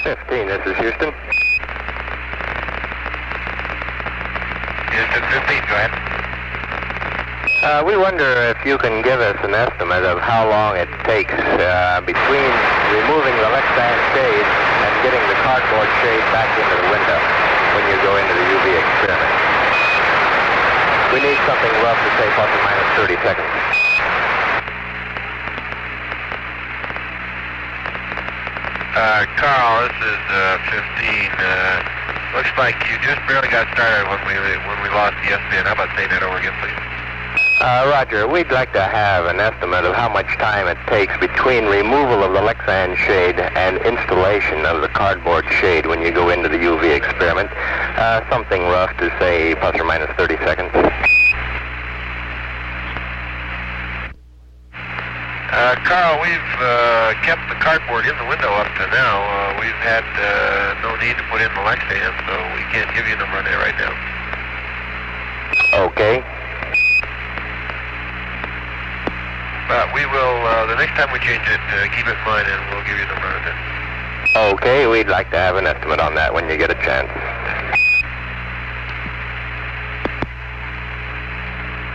15, this is Houston. Houston 15, go ahead. We wonder if you can give us an estimate of how long it takes between removing the Lexan shade and getting the cardboard shade back into the window when you go into the UV experiment. We need something rough to say plus or minus 30 seconds. Carl, this is 15. Looks like you just barely got started when we lost the S-band. How about saying that over again, please? Roger, we'd like to have an estimate of how much time it takes between removal of the Lexan shade and installation of the cardboard shade when you go into the UV experiment. Something rough to say plus or minus 30 seconds. Carl, we've kept the cardboard in the window up to now. We've had no need to put in the Lexan, so we can't give you a number on that right now. Okay. But we will, the next time we change it, keep it in mind and we'll give you a number on that. Okay, we'd like to have an estimate on that when you get a chance.